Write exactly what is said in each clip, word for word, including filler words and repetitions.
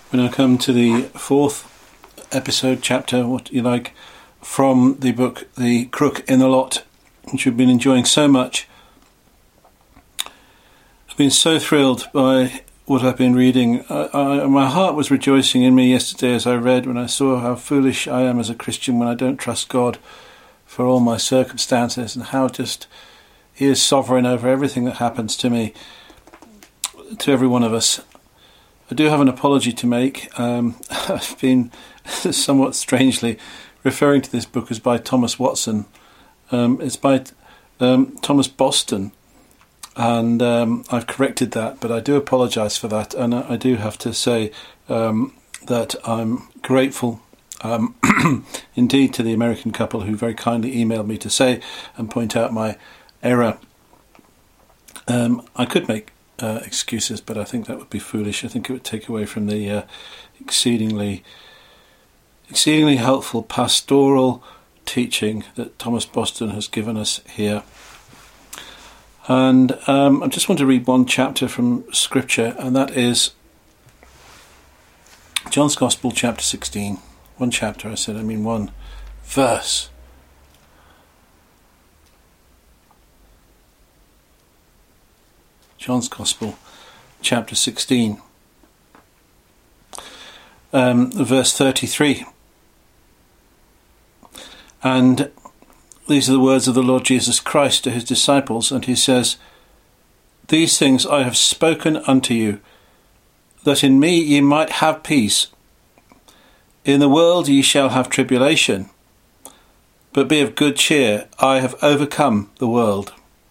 We now come to the fourth episode, chapter, what you like, from the book The Crook in the Lot, which we've been enjoying so much. I've been so thrilled by what I've been reading. I, I, my heart was rejoicing in me yesterday as I read, when I saw how foolish I am as a Christian when I don't trust God for all my circumstances, and how just He is sovereign over everything that happens to me, to every one of us. I do have an apology to make. Um, I've been somewhat strangely referring to this book as by Thomas Watson. Um, it's by um, Thomas Boston, and um, I've corrected that, but I do apologise for that, and I, I do have to say um, that I'm grateful um, indeed to the American couple who very kindly emailed me to say and point out my error. Um, I could make Uh, excuses, but I think that would be foolish. I think it would take away from the uh, exceedingly exceedingly helpful pastoral teaching that Thomas Boston has given us here. And um, I just want to read one chapter from Scripture, and that is John's Gospel, chapter sixteen. One chapter, I said, I mean one verse. John's Gospel, chapter sixteen, um, verse thirty-three. And these are the words of the Lord Jesus Christ to his disciples, and he says, "These things I have spoken unto you, that in me ye might have peace. In the world ye shall have tribulation, but be of good cheer, I have overcome the world."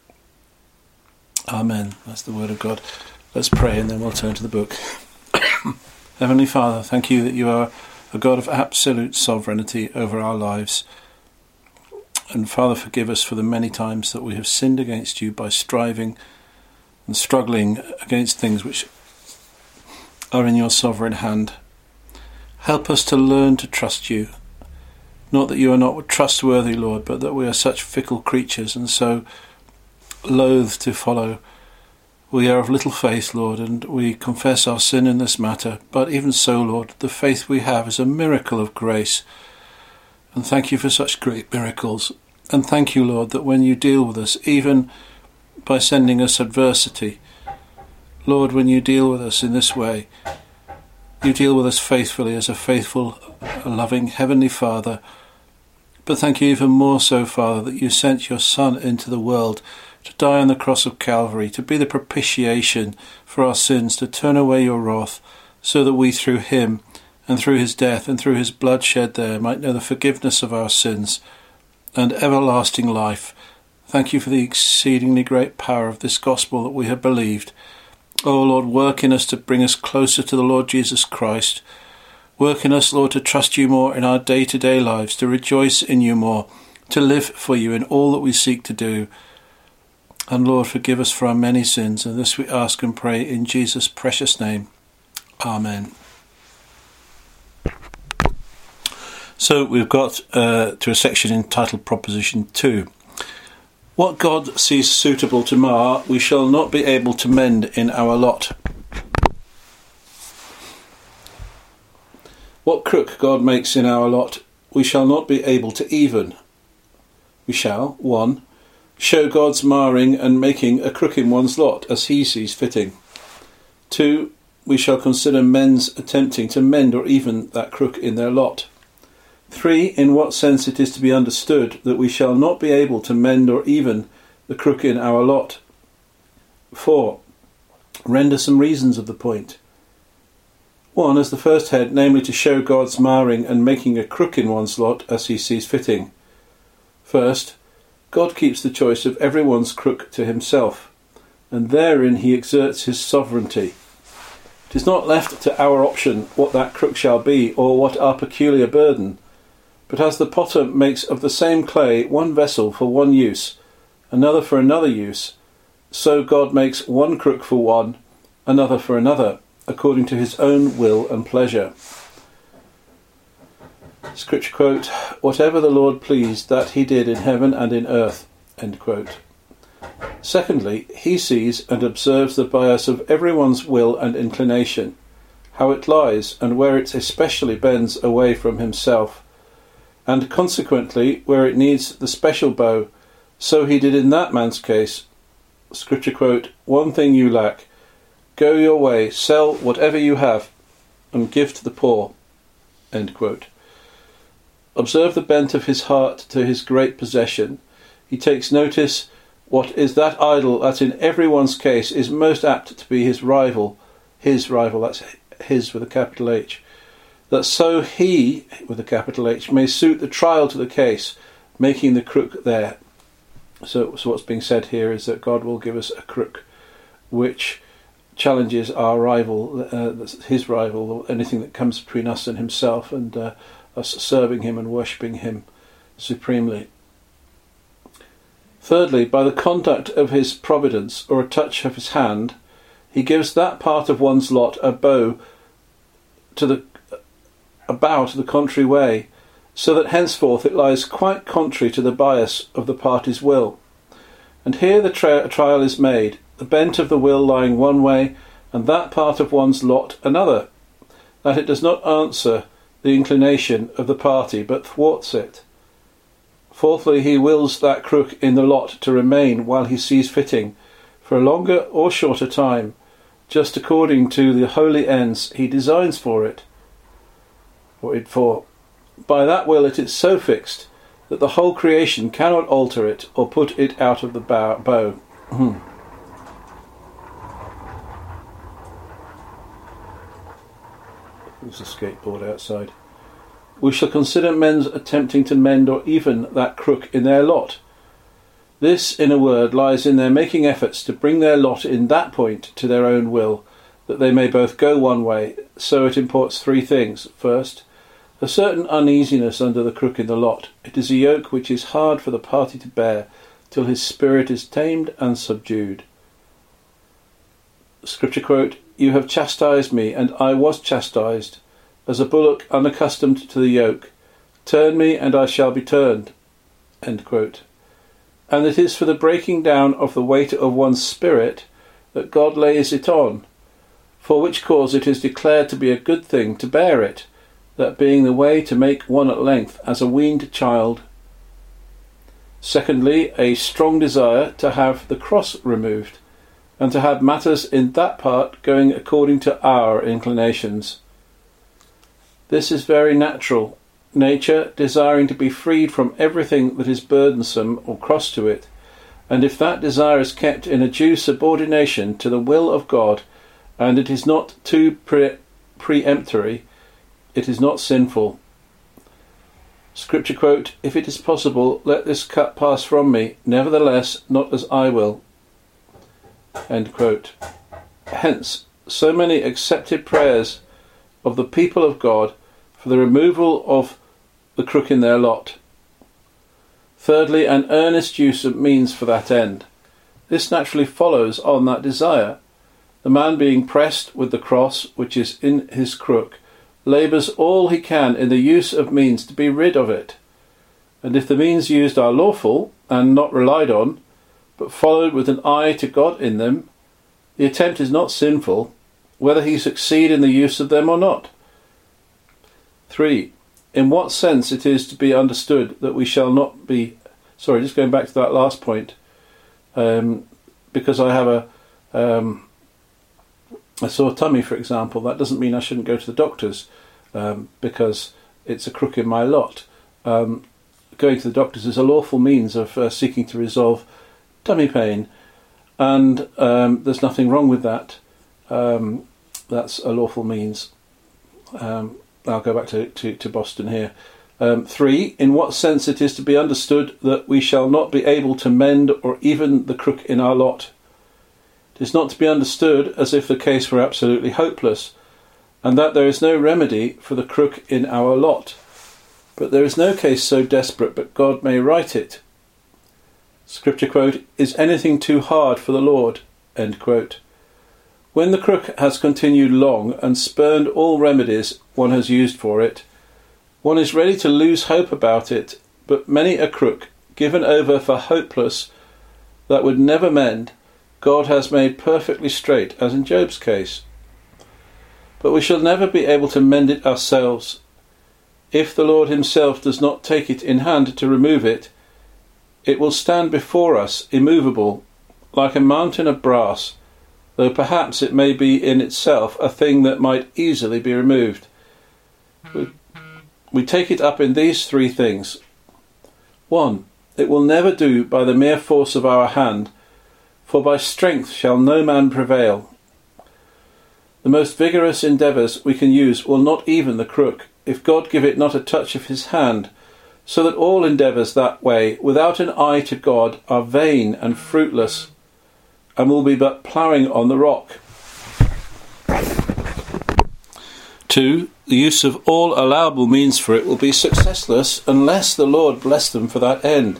Amen. That's the word of God. Let's pray and then we'll turn to the book. Heavenly Father, thank you that you are a God of absolute sovereignty over our lives. And Father, forgive us for the many times that we have sinned against you by striving and struggling against things which are in your sovereign hand. Help us to learn to trust you. Not that you are not trustworthy, Lord, but that we are such fickle creatures and so loath to follow. We are of little faith, Lord, and we confess our sin in this matter. But even so, Lord, the faith we have is a miracle of grace. And thank you for such great miracles. And thank you, Lord, that when you deal with us, even by sending us adversity, Lord, when you deal with us in this way, you deal with us faithfully as a faithful, loving Heavenly Father. But thank you even more so, Father, that you sent your Son into the world to die on the cross of Calvary, to be the propitiation for our sins, to turn away your wrath, so that we through him and through his death and through his blood shed there might know the forgiveness of our sins and everlasting life. Thank you for the exceedingly great power of this gospel that we have believed. Oh Lord, work in us to bring us closer to the Lord Jesus Christ. Work in us, Lord, to trust you more in our day-to-day lives, to rejoice in you more, to live for you in all that we seek to do. And Lord, forgive us for our many sins, and this we ask and pray in Jesus' precious name. Amen. So we've got uh, to a section entitled Proposition two. What God sees suitable to mar, we shall not be able to mend in our lot. What crook God makes in our lot, we shall not be able to even. We shall, one, show God's marring and making a crook in one's lot as he sees fitting. Two, we shall consider men's attempting to mend or even that crook in their lot. Three, in what sense it is to be understood that we shall not be able to mend or even the crook in our lot. Four, render some reasons of the point. One, as the first head, namely to show God's marring and making a crook in one's lot as he sees fitting. First, God keeps the choice of everyone's crook to himself, and therein he exerts his sovereignty. It is not left to our option what that crook shall be, or what our peculiar burden, but as the potter makes of the same clay one vessel for one use, another for another use, so God makes one crook for one, another for another, according to his own will and pleasure. Scripture quote, "Whatever the Lord pleased, that he did in heaven and in earth." End quote. Secondly, he sees and observes the bias of everyone's will and inclination, how it lies, and where it especially bends away from himself, and consequently where it needs the special bow. So he did in that man's case. Scripture quote, "One thing you lack. Go your way, sell whatever you have, and give to the poor." End quote. Observe the bent of his heart to his great possession. He takes notice what is that idol that in everyone's case is most apt to be his rival, his rival, that's his with a capital H, that so he, with a capital H, may suit the trial to the case, making the crook there. So, so what's being said here is that God will give us a crook which challenges our rival, uh, his rival, anything that comes between us and himself, and uh, us serving him and worshipping him supremely. Thirdly, by the conduct of his providence or a touch of his hand, he gives that part of one's lot a bow to the a bow to the contrary way, so that henceforth it lies quite contrary to the bias of the party's will. And here the tra- trial is made, the bent of the will lying one way, and that part of one's lot another, that it does not answer the inclination of the party, but thwarts it. Fourthly, he wills that crook in the lot to remain while he sees fitting, for a longer or shorter time, just according to the holy ends he designs for it. Or it for by that will it is so fixed that the whole creation cannot alter it or put it out of the bow. bow. There's a skateboard outside. We shall consider men's attempting to mend or even that crook in their lot. This, in a word, lies in their making efforts to bring their lot in that point to their own will, that they may both go one way. So it imports three things. First, a certain uneasiness under the crook in the lot. It is a yoke which is hard for the party to bear, till his spirit is tamed and subdued. Scripture quote, "You have chastised me, and I was chastised, as a bullock unaccustomed to the yoke. Turn me, and I shall be turned." End quote. And it is for the breaking down of the weight of one's spirit that God lays it on, for which cause it is declared to be a good thing to bear it, that being the way to make one at length as a weaned child. Secondly, a strong desire to have the cross removed, and to have matters in that part going according to our inclinations. This is very natural, nature desiring to be freed from everything that is burdensome or cross to it, and if that desire is kept in a due subordination to the will of God, and it is not too pre- preemptory, it is not sinful. Scripture quote, "If it is possible, let this cup pass from me, nevertheless, not as I will." End quote. Hence, so many accepted prayers of the people of God for the removal of the crook in their lot. Thirdly, an earnest use of means for that end. This naturally follows on that desire. The man being pressed with the cross which is in his crook labours all he can in the use of means to be rid of it. And if the means used are lawful and not relied on, but followed with an eye to God in them, the attempt is not sinful, whether he succeed in the use of them or not. Three, in what sense it is to be understood that we shall not be... Sorry, just going back to that last point, um, because I have a... Um, a sore tummy, for example, that doesn't mean I shouldn't go to the doctors, um, because it's a crook in my lot. Um, going to the doctors is a lawful means of uh, seeking to resolve tummy pain, and um, there's nothing wrong with that. Um, that's a lawful means. Um, I'll go back to, to, to Boston here. Um, three, in what sense it is to be understood that we shall not be able to mend or even the crook in our lot. It is not to be understood as if the case were absolutely hopeless, and that there is no remedy for the crook in our lot. But there is no case so desperate but God may right it. Scripture quote, "Is anything too hard for the Lord?" End quote. When the crook has continued long and spurned all remedies one has used for it, one is ready to lose hope about it, but many a crook, given over for hopeless, that would never mend, God has made perfectly straight, as in Job's case. but we shall never be able to mend it ourselves. If the Lord himself does not take it in hand to remove it, it will stand before us immovable, like a mountain of brass, though perhaps it may be in itself a thing that might easily be removed. We, we take it up in these three things. One, it will never do by the mere force of our hand, for by strength shall no man prevail. The most vigorous endeavours we can use will not even the crook, if God give it not a touch of his hand, so that all endeavours that way, without an eye to God, are vain and fruitless, and will be but ploughing on the rock. Two, the use of all allowable means for it will be successless unless the Lord bless them for that end.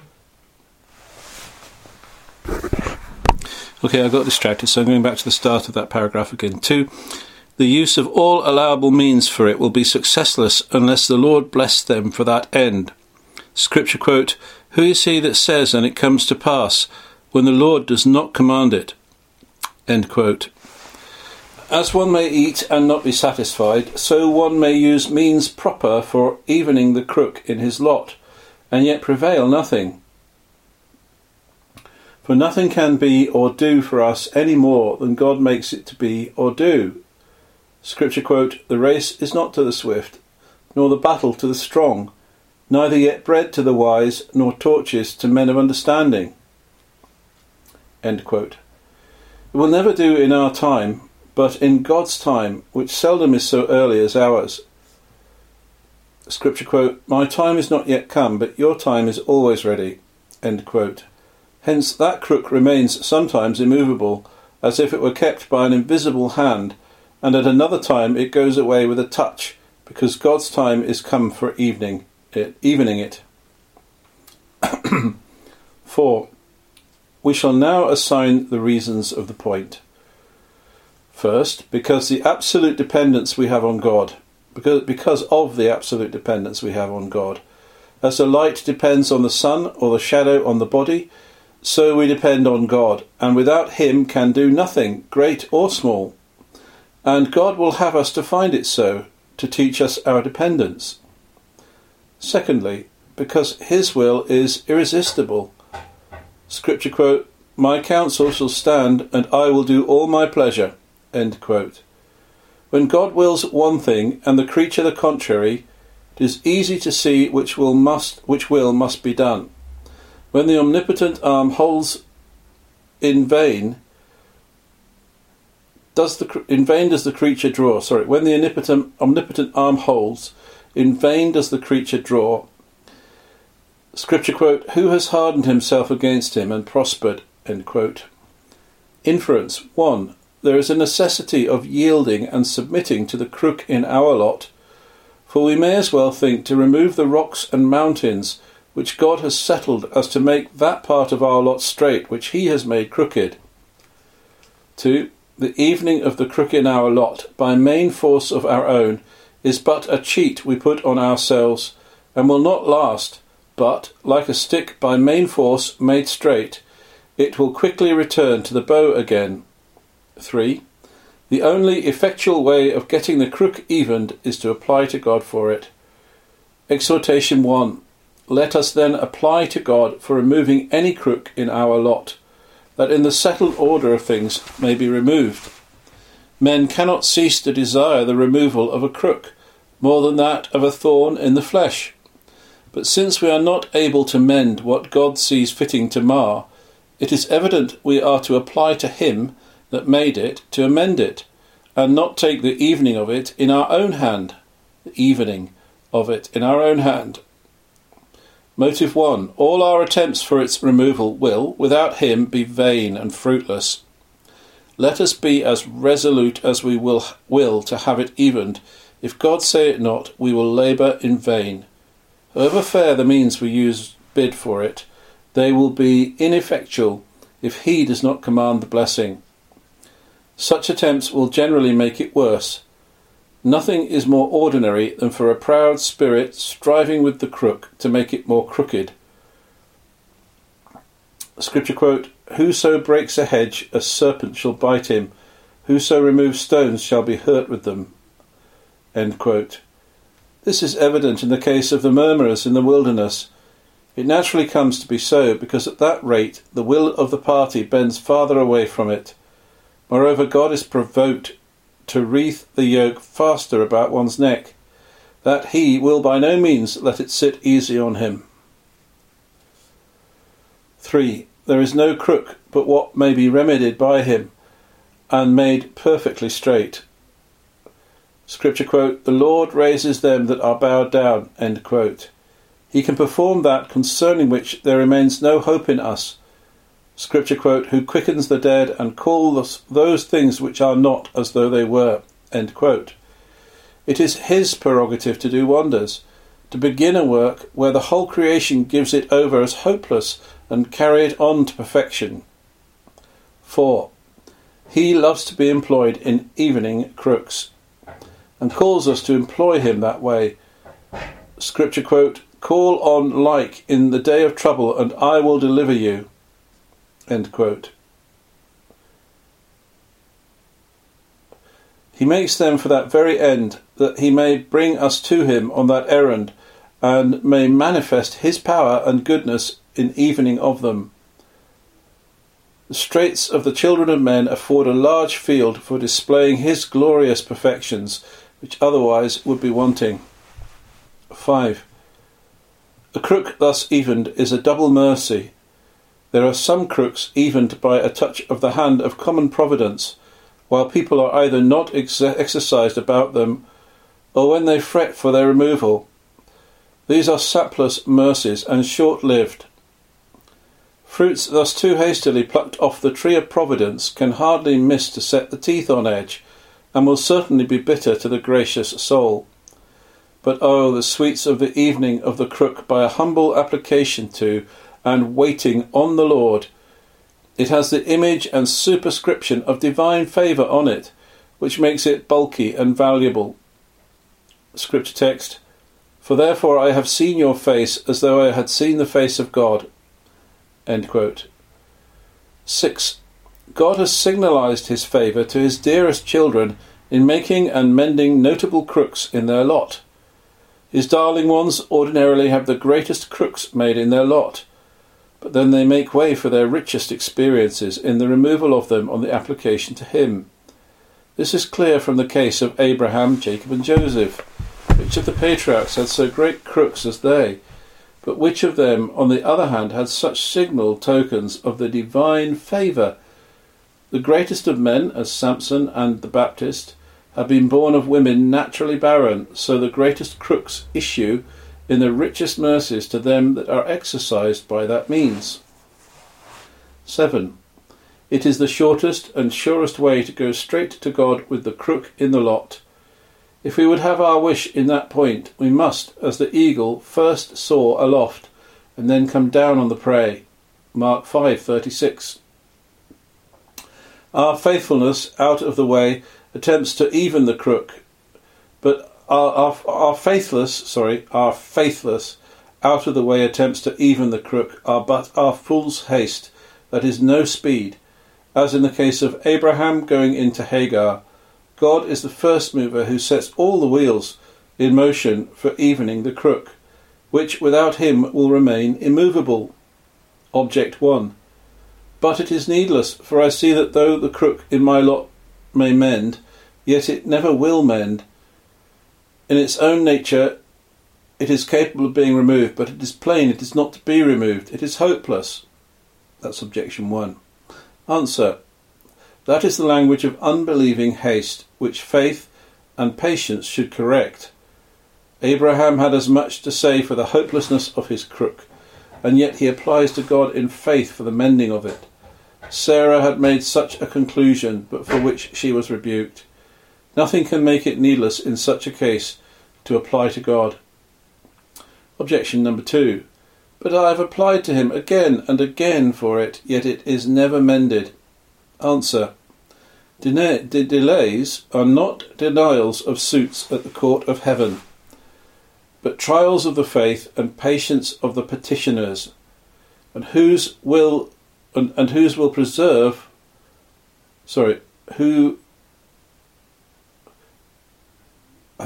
Okay, I got distracted, so I'm going back to the start of that paragraph again. Two, the use of all allowable means for it will be successless unless the Lord bless them for that end. Scripture quote, "Who is he that says, and it comes to pass, when the Lord does not command it?" End quote. As one may eat and not be satisfied, so one may use means proper for evening the crook in his lot, and yet prevail nothing. For nothing can be or do for us any more than God makes it to be or do. Scripture quote, "The race is not to the swift, nor the battle to the strong, neither yet bread to the wise, nor torches to men of understanding." End quote. It will never do in our time, but in God's time, which seldom is so early as ours. Scripture quote, "My time is not yet come, but your time is always ready." End quote. Hence that crook remains sometimes immovable, as if it were kept by an invisible hand, and at another time it goes away with a touch, because God's time is come for evening it, evening it. Four. We shall now assign the reasons of the point. First, because the absolute dependence we have on God, because, because of the absolute dependence we have on God. As the light depends on the sun or the shadow on the body, so we depend on God, and without him can do nothing, great or small. And God will have us to find it so, to teach us our dependence. Secondly, because his will is irresistible. Scripture quote, "My counsel shall stand, and I will do all my pleasure." End quote. When God wills one thing, and the creature the contrary, it is easy to see which will must which will must be done. When the omnipotent arm holds in vain, does the in vain does the creature draw. Sorry, when the omnipotent omnipotent arm holds, in vain does the creature draw. Scripture quote, "Who has hardened himself against him and prospered?" End quote. Inference one: there is a necessity of yielding and submitting to the crook in our lot, for we may as well think to remove the rocks and mountains which God has settled as to make that part of our lot straight which he has made crooked. Two, the evening of the crook in our lot, by main force of our own, is but a cheat we put on ourselves, and will not last, but, like a stick by main force made straight, it will quickly return to the bow again. Three, the only effectual way of getting the crook evened is to apply to God for it. Exhortation one. Let us then apply to God for removing any crook in our lot, that in the settled order of things may be removed. Men cannot cease to desire the removal of a crook, more than that of a thorn in the flesh. But since we are not able to mend what God sees fitting to mar, it is evident we are to apply to him that made it to amend it, and not take the evening of it in our own hand. The evening of it in our own hand. Motive one. All our attempts for its removal will, without him, be vain and fruitless. Let us be as resolute as we will, will to have it evened. If God say it not, we will labour in vain. However fair the means we use bid for it, they will be ineffectual if he does not command the blessing. Such attempts will generally make it worse. Nothing is more ordinary than for a proud spirit striving with the crook to make it more crooked. Scripture quote, "Whoso breaks a hedge, a serpent shall bite him. Whoso removes stones shall be hurt with them. End quote. This is evident in the case of the murmurers in the wilderness. It naturally comes to be so, because at that rate the will of the party bends farther away from it. Moreover, God is provoked to wreath the yoke faster about one's neck, that he will by no means let it sit easy on him. three. There is no crook but what may be remedied by him, and made perfectly straight. Scripture quote, "The Lord raises them that are bowed down," end quote. He can perform that concerning which there remains no hope in us. Scripture quote, "Who quickens the dead and calls those things which are not as though they were," end quote. It is his prerogative to do wonders, to begin a work where the whole creation gives it over as hopeless, and carry it on to perfection. four. He loves to be employed in evening crooks, and calls us to employ him that way. Scripture quote, "Call on like in the day of trouble, and I will deliver you." End quote. He makes them for that very end, that he may bring us to him on that errand, and may manifest his power and goodness in evening of them. The straits of the children of men afford a large field for displaying his glorious perfections, which otherwise would be wanting. five. A crook thus evened is a double mercy. There are some crooks evened by a touch of the hand of common providence, while people are either not ex- exercised about them, or when they fret for their removal. These are sapless mercies and short-lived. Fruits thus too hastily plucked off the tree of providence can hardly miss to set the teeth on edge, and will certainly be bitter to the gracious soul. But oh, the sweets of the evening of the crook by a humble application to and waiting on the Lord. It has the image and superscription of divine favour on it, which makes it bulky and valuable. Scripture text, "For therefore I have seen your face as though I had seen the face of God." End quote. six. God has signalised his favour to his dearest children in making and mending notable crooks in their lot. His darling ones ordinarily have the greatest crooks made in their lot, but then they make way for their richest experiences in the removal of them on the application to him. This is clear from the case of Abraham, Jacob and Joseph. Which of the patriarchs had so great crooks as they? But which of them, on the other hand, had such signal tokens of the divine favour? The greatest of men, as Samson and the Baptist, have been born of women naturally barren, so the greatest crooks issue in the richest mercies to them that are exercised by that means. seven. It is the shortest and surest way to go straight to God with the crook in the lot. If we would have our wish in that point, we must, as the eagle, first soar aloft, and then come down on the prey. Mark five thirty-six. Our faithfulness out of the way attempts to even the crook, but our, our, our faithless, sorry, our faithless out of the way attempts to even the crook are but our fool's haste, that is no speed, as in the case of Abraham going into Hagar. God is the first mover who sets all the wheels in motion for evening the crook, which without him will remain immovable. Object one. But it is needless, for I see that though the crook in my lot may mend, yet it never will mend. In its own nature it is capable of being removed, but it is plain it is not to be removed. It is hopeless. That's objection one. Answer. That is the language of unbelieving haste, which faith and patience should correct. Abraham had as much to say for the hopelessness of his crook, and yet he applies to God in faith for the mending of it. Sarah had made such a conclusion, but for which she was rebuked. Nothing can make it needless in such a case to apply to God. Objection number two. But I have applied to him again and again for it, yet it is never mended. Answer. De- de- delays are not denials of suits at the court of heaven, but trials of the faith and patience of the petitioners, and whose will and, and whose will preserve sorry, who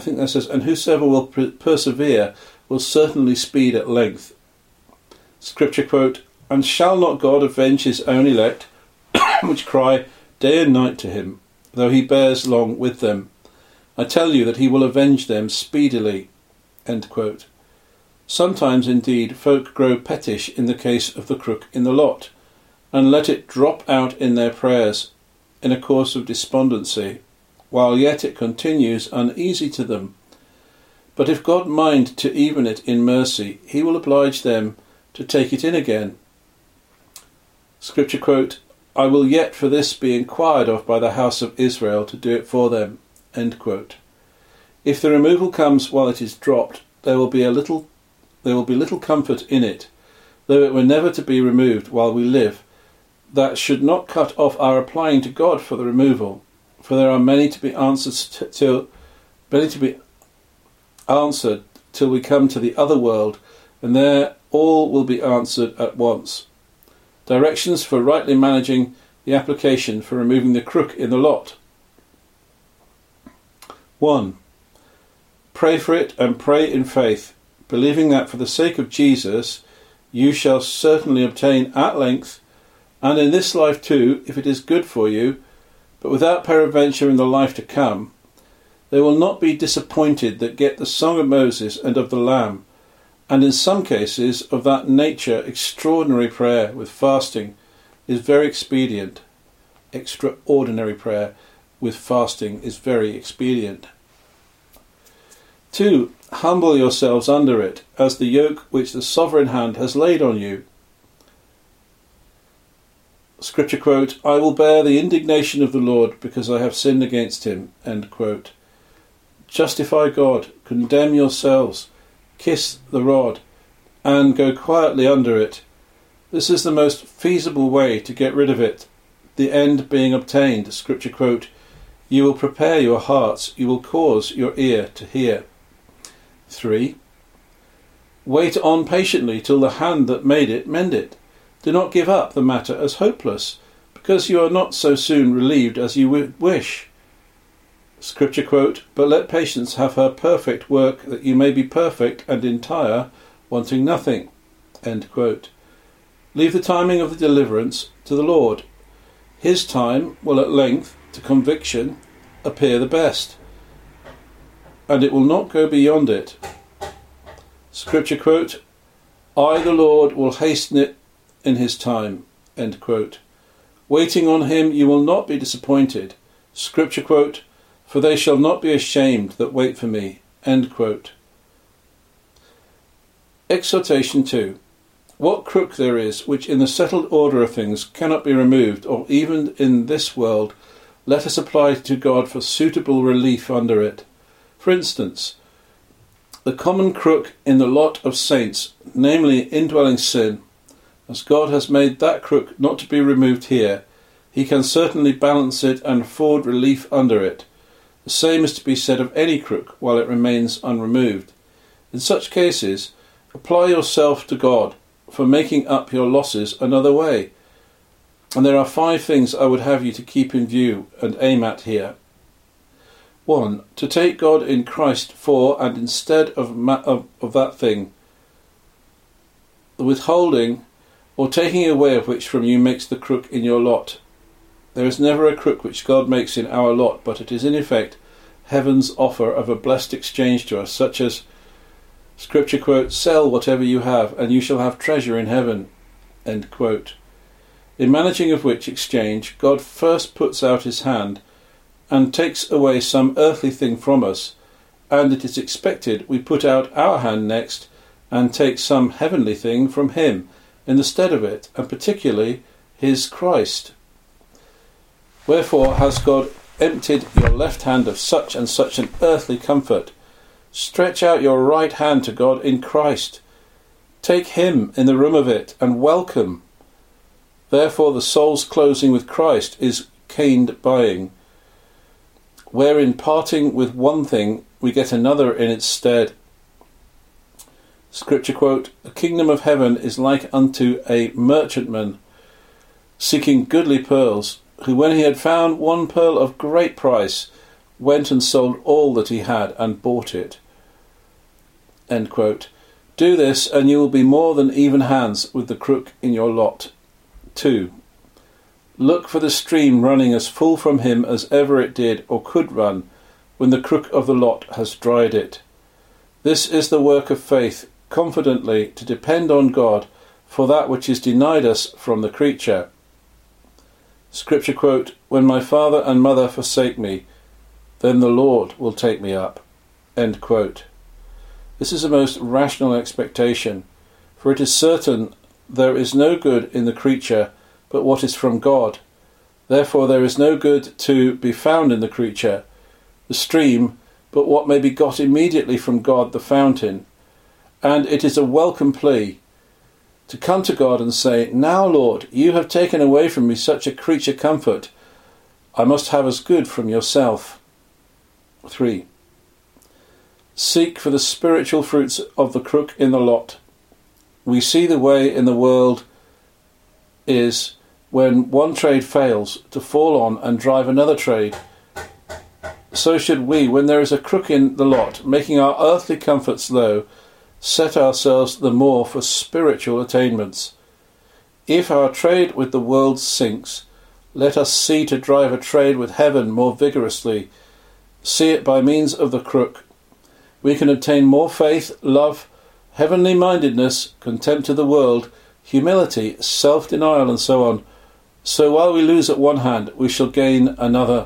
think that says, and whosoever will per- persevere will certainly speed at length. Scripture quote, and shall not God avenge his own elect, which cry day and night to him, though he bears long with them? I tell you that he will avenge them speedily. End quote. Sometimes, indeed, folk grow pettish in the case of the crook in the lot, and let it drop out in their prayers in a course of despondency, while yet it continues uneasy to them. But if God mind to even it in mercy, he will oblige them to take it in again. Scripture quote, I will yet for this be inquired of by the house of Israel to do it for them. End quote. If the removal comes while it is dropped, there will be a little there will be little comfort in it, though it were never to be removed while we live. That should not cut off our applying to God for the removal, for there are many to be answered t- till many to be answered till we come to the other world, and there all will be answered at once. Directions for rightly managing the application for removing the crook in the lot. one. Pray for it and pray in faith, believing that for the sake of Jesus you shall certainly obtain at length, and in this life too, if it is good for you, but without peradventure in the life to come, they will not be disappointed that get the song of Moses and of the Lamb, and in some cases of that nature extraordinary prayer with fasting is very expedient. Extraordinary prayer with fasting is very expedient. two. Humble yourselves under it, as the yoke which the sovereign hand has laid on you. Scripture quote, I will bear the indignation of the Lord because I have sinned against him. End quote. Justify God, condemn yourselves, kiss the rod, and go quietly under it. This is the most feasible way to get rid of it, the end being obtained. Scripture quote, you will prepare your hearts, you will cause your ear to hear. three. Wait on patiently till the hand that made it mend it. Do not give up the matter as hopeless, because you are not so soon relieved as you would wish. Scripture quote, but let patience have her perfect work, that you may be perfect and entire, wanting nothing. End quote. Leave the timing of the deliverance to the Lord. His time will at length, to conviction, appear the best, and it will not go beyond it. Scripture quote, I, the Lord, will hasten it in his time. End quote. Waiting on him you will not be disappointed. Scripture quote, for they shall not be ashamed that wait for me. End quote. Exhortation two. What crook there is which in the settled order of things cannot be removed, or even in this world, let us apply to God for suitable relief under it. For instance, the common crook in the lot of saints, namely indwelling sin, as God has made that crook not to be removed here, he can certainly balance it and afford relief under it. The same is to be said of any crook while it remains unremoved. In such cases, apply yourself to God for making up your losses another way. And there are five things I would have you to keep in view and aim at here. one. To take God in Christ for and instead of, ma- of, of that thing, the withholding or taking away of which from you makes the crook in your lot. There is never a crook which God makes in our lot, but it is in effect heaven's offer of a blessed exchange to us, such as Scripture quote, sell whatever you have and you shall have treasure in heaven. End quote. In managing of which exchange, God first puts out his hand and takes away some earthly thing from us, and it is expected we put out our hand next and take some heavenly thing from him in the stead of it, and particularly his Christ. Wherefore has God emptied your left hand of such and such an earthly comfort? Stretch out your right hand to God in Christ. Take him in the room of it, and welcome. Therefore the soul's closing with Christ is caned buying, wherein parting with one thing we get another in its stead. Scripture quote, the kingdom of heaven is like unto a merchantman seeking goodly pearls, who when he had found one pearl of great price, went and sold all that he had and bought it." End quote. Do this and you will be more than even hands with the crook in your lot. two. Look for the stream running as full from him as ever it did or could run, when the crook of the lot has dried it. This is the work of faith, confidently to depend on God for that which is denied us from the creature. Scripture quote, "When my father and mother forsake me, then the Lord will take me up." End quote. This is a most rational expectation, for it is certain there is no good in the creature but what is from God. Therefore there is no good to be found in the creature, the stream, but what may be got immediately from God the fountain. And it is a welcome plea to come to God and say, "Now, Lord, you have taken away from me such a creature comfort. I must have as good from yourself." three. Seek for the spiritual fruits of the crook in the lot. We see the way in the world is, when one trade fails, to fall on and drive another trade. So should we, when there is a crook in the lot, making our earthly comforts low, set ourselves the more for spiritual attainments. If our trade with the world sinks, let us see to drive a trade with heaven more vigorously. See it by means of the crook. We can obtain more faith, love, heavenly mindedness, contempt of the world, humility, self-denial, and so on. So while we lose at one hand, we shall gain another.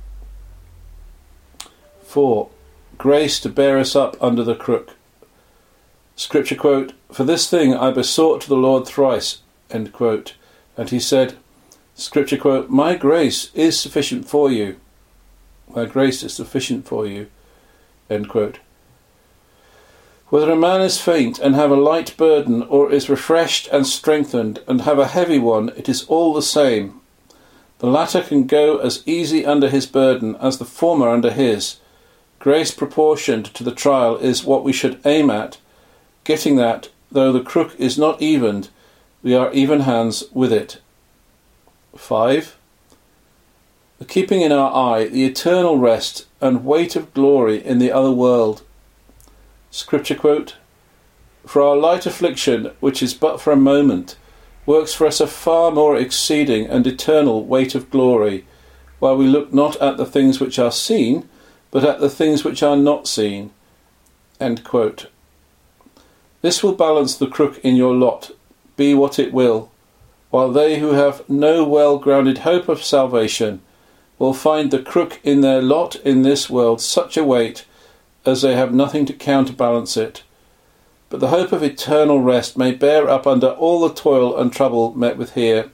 four. Grace to bear us up under the crook. Scripture quote, "For this thing I besought to the Lord thrice," end quote, and he said, Scripture quote, "My grace is sufficient for you." My grace is sufficient for you, end quote. Whether a man is faint and have a light burden, or is refreshed and strengthened and have a heavy one, it is all the same. The latter can go as easy under his burden as the former under his. Grace proportioned to the trial is what we should aim at, getting that, though the crook is not evened, we are even hands with it. five. The keeping in our eye the eternal rest and weight of glory in the other world. Scripture quote, "For our light affliction, which is but for a moment, works for us a far more exceeding and eternal weight of glory, while we look not at the things which are seen, but at the things which are not seen." End quote. This will balance the crook in your lot, be what it will, while they who have no well-grounded hope of salvation will find the crook in their lot in this world such a weight as they have nothing to counterbalance it. But the hope of eternal rest may bear up under all the toil and trouble met with here.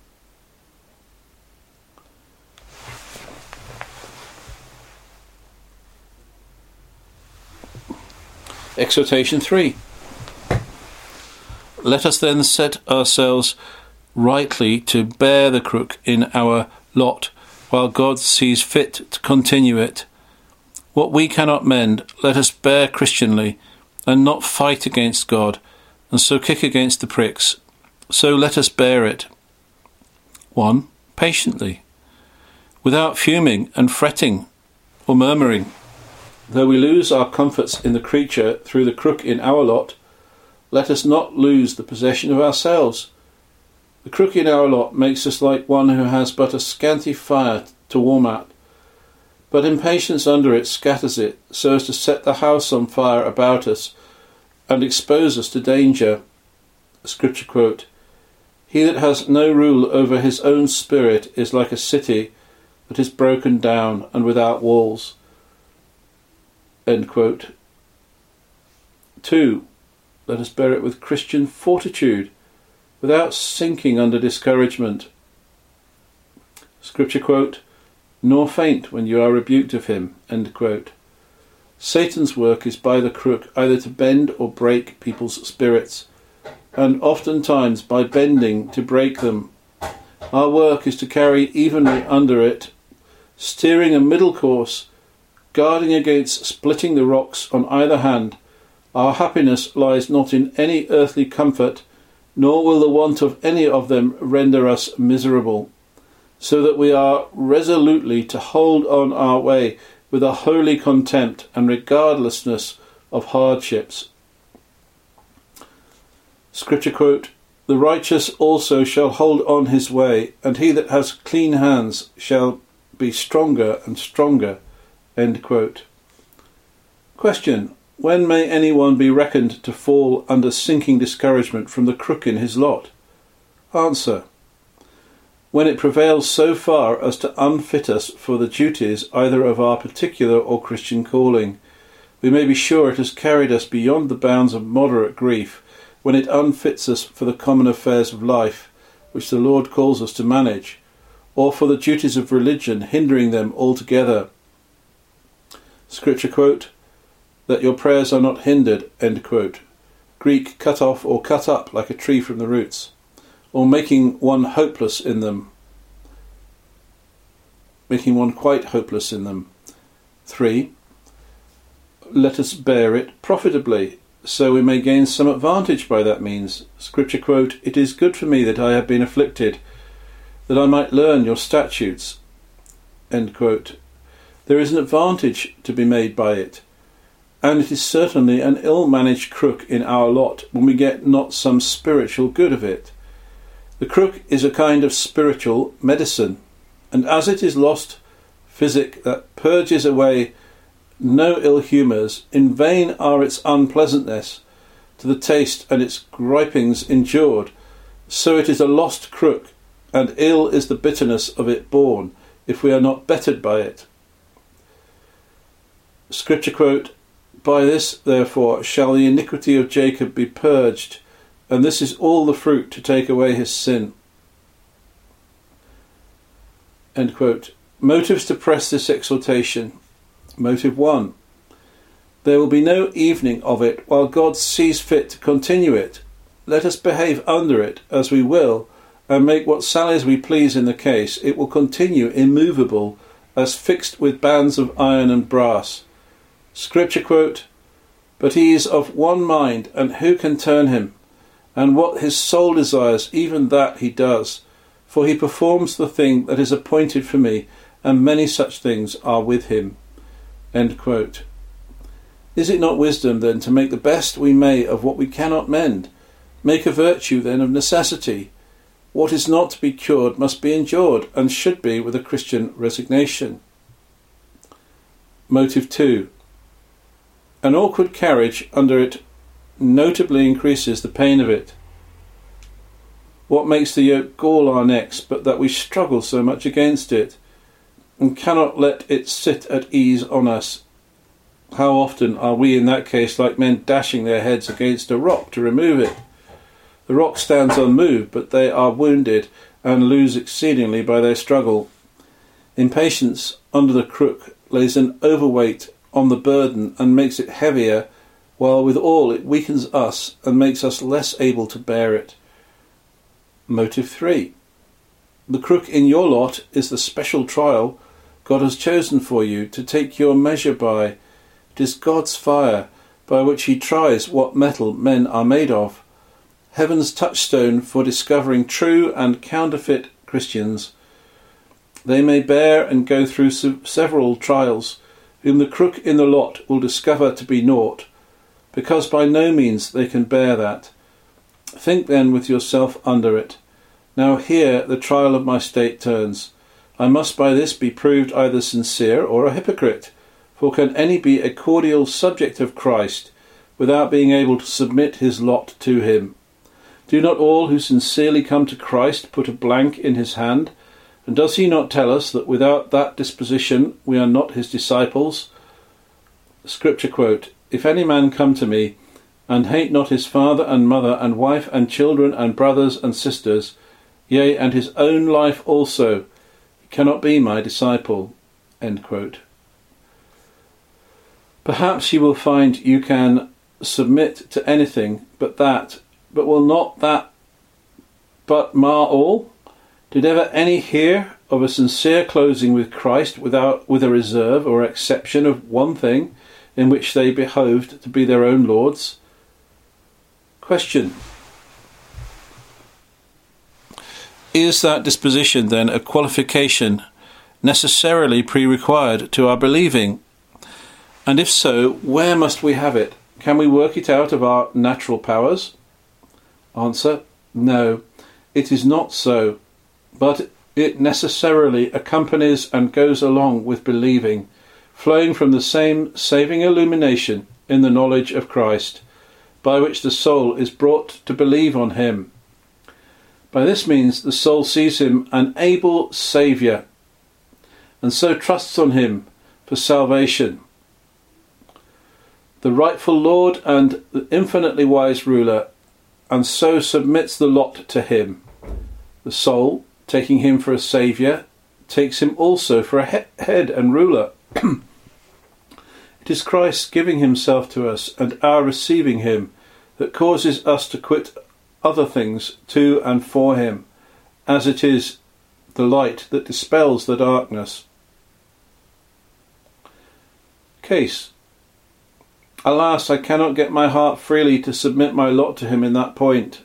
Exhortation three. Let us then set ourselves rightly to bear the crook in our lot, while God sees fit to continue it. What we cannot mend, let us bear Christianly, and not fight against God, and so kick against the pricks. So let us bear it. one. Patiently, without fuming and fretting or murmuring. Though we lose our comforts in the creature through the crook in our lot, let us not lose the possession of ourselves. The crook in our lot makes us like one who has but a scanty fire to warm at, but impatience under it scatters it, so as to set the house on fire about us and expose us to danger. Scripture quote, "He that has no rule over his own spirit is like a city that is broken down and without walls." End quote. two. Let us bear it with Christian fortitude, without sinking under discouragement. Scripture quote, "Nor faint when you are rebuked of him." End quote. Satan's work is by the crook either to bend or break people's spirits, and oftentimes by bending to break them. Our work is to carry evenly under it, steering a middle course, guarding against splitting the rocks on either hand. Our happiness lies not in any earthly comfort, nor will the want of any of them render us miserable, so that we are resolutely to hold on our way with a holy contempt and regardlessness of hardships. Scripture quote, "The righteous also shall hold on his way, and he that has clean hands shall be stronger and stronger." End quote. Question: when may anyone be reckoned to fall under sinking discouragement from the crook in his lot? Answer: when it prevails so far as to unfit us for the duties either of our particular or Christian calling. We may be sure it has carried us beyond the bounds of moderate grief, when it unfits us for the common affairs of life, which the Lord calls us to manage, or for the duties of religion, hindering them altogether. Scripture quote, "that your prayers are not hindered," end quote. Greek, cut off or cut up like a tree from the roots, or making one hopeless in them, making one quite hopeless in them. Three, let us bear it profitably, so we may gain some advantage by that means. Scripture quote, "It is good for me that I have been afflicted, that I might learn your statutes." End quote. There is an advantage to be made by it, and it is certainly an ill-managed crook in our lot when we get not some spiritual good of it. The crook is a kind of spiritual medicine, and as it is lost physic that purges away no ill humours, in vain are its unpleasantness to the taste and its gripings endured, so it is a lost crook, and ill is the bitterness of it borne, if we are not bettered by it. Scripture quote, "By this, therefore, shall the iniquity of Jacob be purged, and this is all the fruit to take away his sin." End quote. Motives to press this exhortation. Motive one. There will be no evening of it while God sees fit to continue it. Let us behave under it as we will, and make what sallies we please in the case. It will continue immovable, as fixed with bands of iron and brass. Scripture quote, "But he is of one mind, and who can turn him? And what his soul desires, even that he does. For he performs the thing that is appointed for me, and many such things are with him." End quote. Is it not wisdom, then, to make the best we may of what we cannot mend? Make a virtue, then, of necessity. What is not to be cured must be endured, and should be with a Christian resignation. Motive two. An awkward carriage under it notably increases the pain of it. What makes the yoke gall our necks but that we struggle so much against it, and cannot let it sit at ease on us? How often are we in that case like men dashing their heads against a rock to remove it? The rock stands unmoved, but they are wounded and lose exceedingly by their struggle. Impatience under the crook lays an overweight on the burden and makes it heavier, while withal it weakens us and makes us less able to bear it. Motive three. The crook in your lot is the special trial God has chosen for you to take your measure by. It is God's fire by which he tries what metal men are made of. Heaven's touchstone for discovering true and counterfeit Christians. They may bear and go through several trials, whom the crook in the lot will discover to be naught, because by no means they can bear that. Think then with yourself under it. Now here the trial of my state turns. I must by this be proved either sincere or a hypocrite. For can any be a cordial subject of Christ without being able to submit his lot to him? Do not all who sincerely come to Christ put a blank in his hand? And does he not tell us that without that disposition we are not his disciples? Scripture quote, "If any man come to me, and hate not his father and mother and wife and children and brothers and sisters, yea, and his own life also, he cannot be my disciple." End quote. Perhaps you will find you can submit to anything but that, but will not that but mar all? Did ever any hear of a sincere closing with Christ without with a reserve or exception of one thing, in which they behoved to be their own lords? Question. Is that disposition then a qualification necessarily pre-required to our believing? And if so, where must we have it? Can we work it out of our natural powers? Answer: no, it is not so, but it necessarily accompanies and goes along with believing, flowing from the same saving illumination in the knowledge of Christ, by which the soul is brought to believe on him. By this means the soul sees him an able Saviour, and so trusts on him for salvation, the rightful Lord and the infinitely wise ruler, and so submits the lot to him. The soul, taking him for a saviour, takes him also for a he- head and ruler. It is Christ giving himself to us and our receiving him that causes us to quit other things to and for him, as it is the light that dispels the darkness. Case: alas, I cannot get my heart freely to submit my lot to him in that point.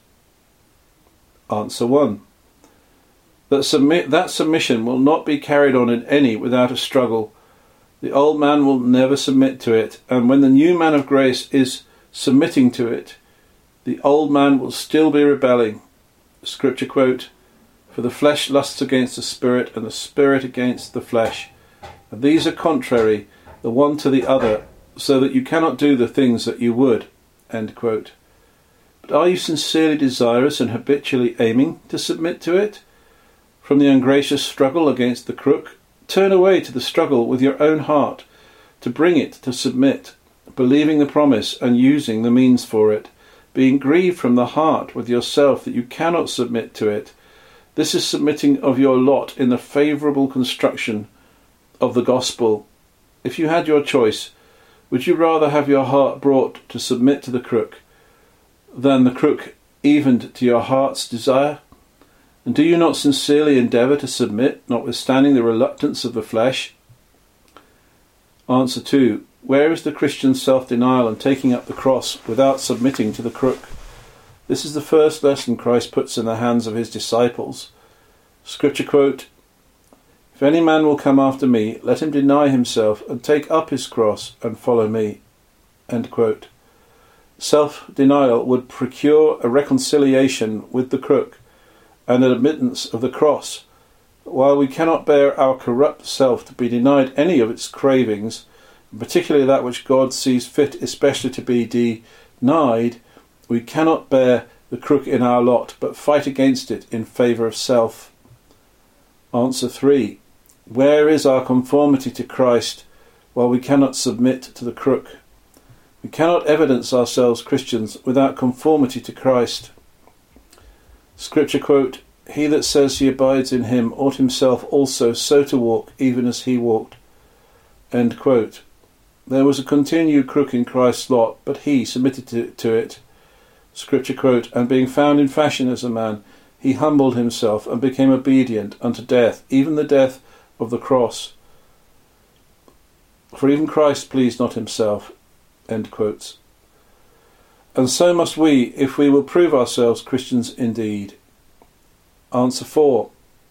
Answer one. That, submit, that submission will not be carried on in any without a struggle. The old man will never submit to it, and when the new man of grace is submitting to it, the old man will still be rebelling. Scripture quote: for the flesh lusts against the spirit, and the spirit against the flesh, and these are contrary the one to the other, so that you cannot do the things that you would. End quote. But are you sincerely desirous and habitually aiming to submit to it? From the ungracious struggle against the crook, turn away to the struggle with your own heart, to bring it to submit, believing the promise and using the means for it, being grieved from the heart with yourself that you cannot submit to it. This is submitting of your lot in the favourable construction of the gospel. If you had your choice, would you rather have your heart brought to submit to the crook than the crook evened to your heart's desire? And do you not sincerely endeavour to submit, notwithstanding the reluctance of the flesh? Answer two. Where is the Christian's self-denial and taking up the cross without submitting to the crook? This is the first lesson Christ puts in the hands of his disciples. Scripture quote: if any man will come after me, let him deny himself and take up his cross and follow me. End quote. Self-denial would procure a reconciliation with the crook and an admittance of the cross. While we cannot bear our corrupt self to be denied any of its cravings, particularly that which God sees fit especially to be denied, we cannot bear the crook in our lot, but fight against it in favour of self. Answer three. Where is our conformity to Christ while we cannot submit to the crook? We cannot evidence ourselves Christians without conformity to Christ. Scripture quote: he that says he abides in him ought himself also so to walk, even as he walked. End quote. There was a continued crook in Christ's lot, but he submitted to, to it. Scripture quote: and being found in fashion as a man, he humbled himself and became obedient unto death, even the death of the cross. For even Christ pleased not himself. End quotes. And so must we, if we will prove ourselves Christians indeed. Answer four.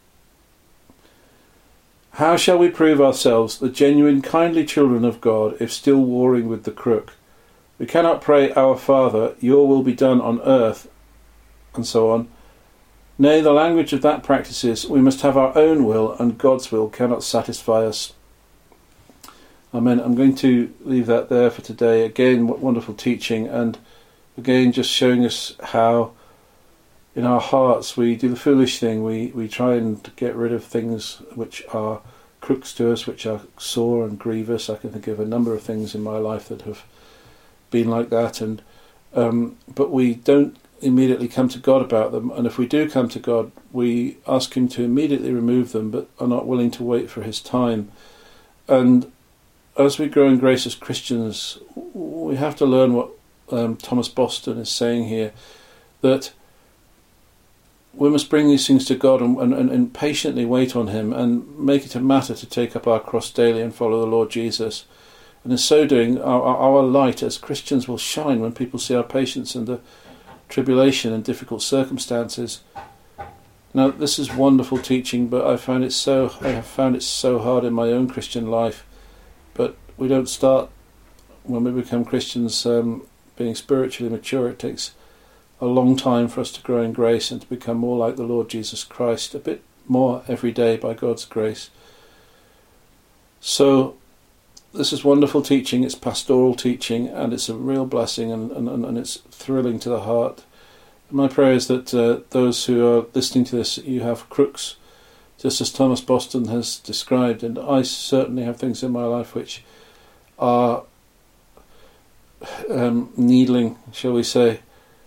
How shall we prove ourselves the genuine kindly children of God if still warring with the crook? We cannot pray, Our Father, your will be done on earth, and so on. Nay, the language of that practice is, we must have our own will, and God's will cannot satisfy us. Amen. I'm going to leave that there for today. Again, what wonderful teaching, and again just showing us how in our hearts we do the foolish thing. We, we try and get rid of things which are crooks to us, which are sore and grievous. I can think of a number of things in my life that have been like that, and um, but we don't immediately come to God about them, and if we do come to God, we ask him to immediately remove them, but are not willing to wait for his time. And as we grow in grace as Christians, we have to learn what um, Thomas Boston is saying here, that we must bring these things to God and, and, and patiently wait on him and make it a matter to take up our cross daily and follow the Lord Jesus. And in so doing, our, our light as Christians will shine when people see our patience and the tribulation and difficult circumstances. Now, this is wonderful teaching, but I found it so I have found it so hard in my own Christian life. But we don't start when we become Christians um, being spiritually mature. It takes a long time for us to grow in grace and to become more like the Lord Jesus Christ, a bit more every day by God's grace. So this is wonderful teaching. It's pastoral teaching, and it's a real blessing, and, and, and it's thrilling to the heart. My prayer is that uh, those who are listening to this, you have crooks, just as Thomas Boston has described, and I certainly have things in my life which are um, needling, shall we say,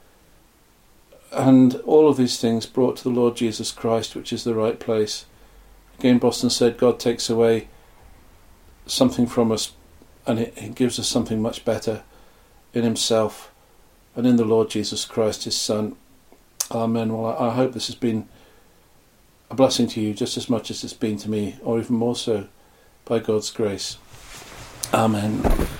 and all of these things brought to the Lord Jesus Christ, which is the right place. Again, Boston said, God takes away something from us, and it, it gives us something much better in himself and in the Lord Jesus Christ, his Son. Amen. Well, I, I hope this has been a blessing to you just as much as it's been to me, or even more so, by God's grace. Amen.